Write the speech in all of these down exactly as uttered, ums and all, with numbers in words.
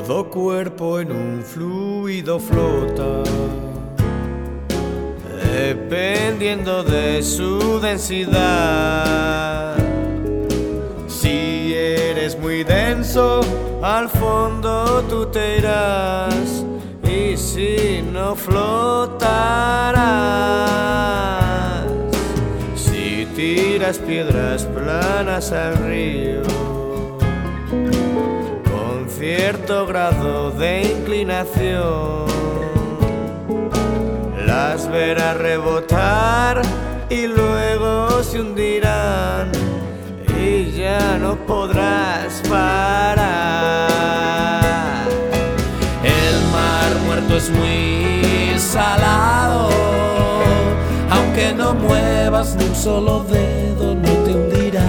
Todo cuerpo en un fluido flota, dependiendo de su densidad. Si eres muy denso, al fondo tú te irás, y si no, flotarás. Si tiras piedras planas al río, con cierto grado de inclinación, las verás rebotar y luego se hundirán, y ya no podrás parar. El mar muerto es muy salado, aunque no muevas ni un solo dedo no te hundirás.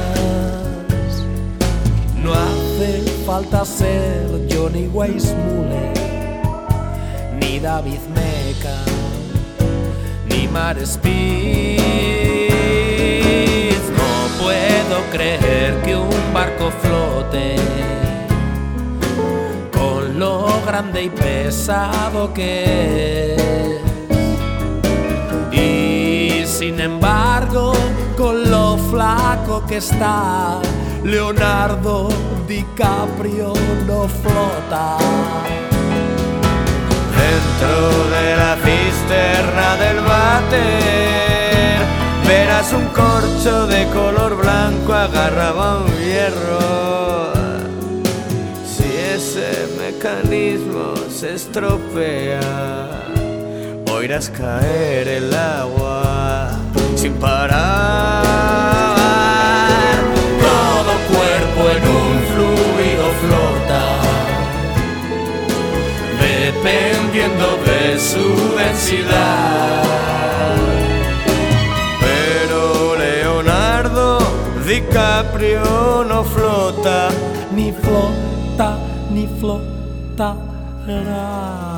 No hace falta ser Johnny Weissmuller, ni David Meca, ni Mar Spitz. No puedo creer que un barco flote con lo grande y pesado que es, y sin embargo con lo flaco que está, Leonardo DiCaprio no flota. Dentro de la cisterna del váter verás un corcho de color blanco agarrado a un hierro. Si ese mecanismo se estropea, oirás caer el agua sin parar. Todo cuerpo en un fluido flota, dependiendo de su densidad. Pero Leonardo DiCaprio no flota, ni flota, ni flotará.